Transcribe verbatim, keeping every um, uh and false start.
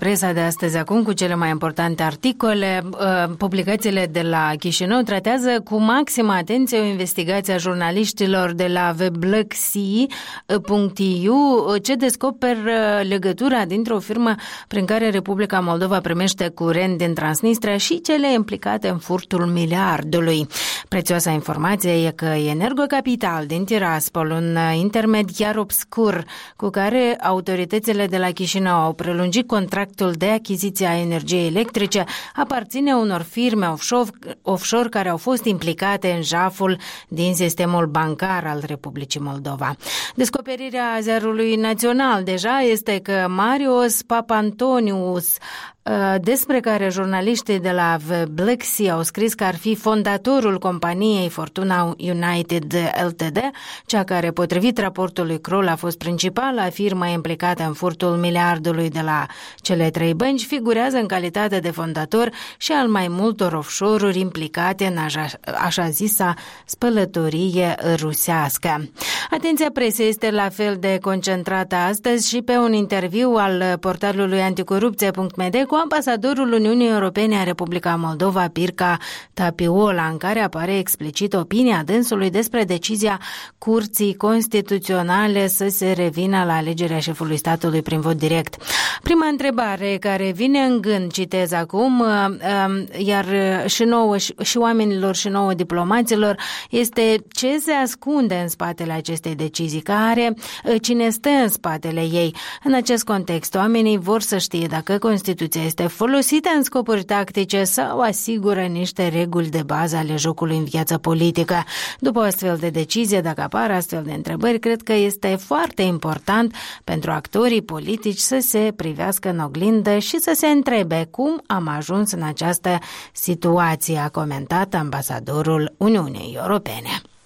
presa de astăzi acum cu cele mai importante articole. Publicațiile de la Chișinău tratează cu maximă atenție o investigație a jurnaliștilor de la weblogsea punct e u ce descoperă legătura dintre o firmă prin care Republica Moldova primește curent din Transnistria și cele implicate în furtul miliardului. Prețioasa informație e că Energocapital din Tiraspol, un intermediar obscur cu care autoritățile de la Chișinău au prelungit contractul de achiziție a energiei electrice, aparține unor firme offshore, offshore care au fost implicate în jaful din sistemul bancar al Republicii Moldova. Descoperirea Ziarului Național deja este că Marius Papantonius, despre care jurnaliștii de la Weblogsea au scris că ar fi fondatorul companiei Fortuna United Ltd, cea care, potrivit raportului Kroll, a fost principala firmă implicată în furtul miliardului de la cele trei bănci, figurează în calitate de fondator și al mai multor offshore-uri implicate în așa, așa zisa spălătorie rusească. Atenția presei este la fel de concentrată astăzi și pe un interviu al portalului anticorupție punct m d cu ambasadorul Uniunii Europene a Republica Moldova, Pirca Tapiola, în care apare explicit opinia dânsului despre decizia Curții Constituționale să se revină la alegerea șefului statului prin vot direct. Prima întrebare care vine în gând, citez acum, iar și nouă și oamenilor și nouă diplomaților, este ce se ascunde în spatele acestei decizii, care, cine stă în spatele ei. În acest context, oamenii vor să știe dacă Constituția este folosită în scopuri tactice sau asigură niște reguli de bază ale jocului în viața politică. După o astfel de decizie, dacă apar astfel de întrebări, cred că este foarte important pentru actorii politici să se privească în oglindă și să se întrebe cum am ajuns în această situație, a comentat ambasadorul Uniunii Europene.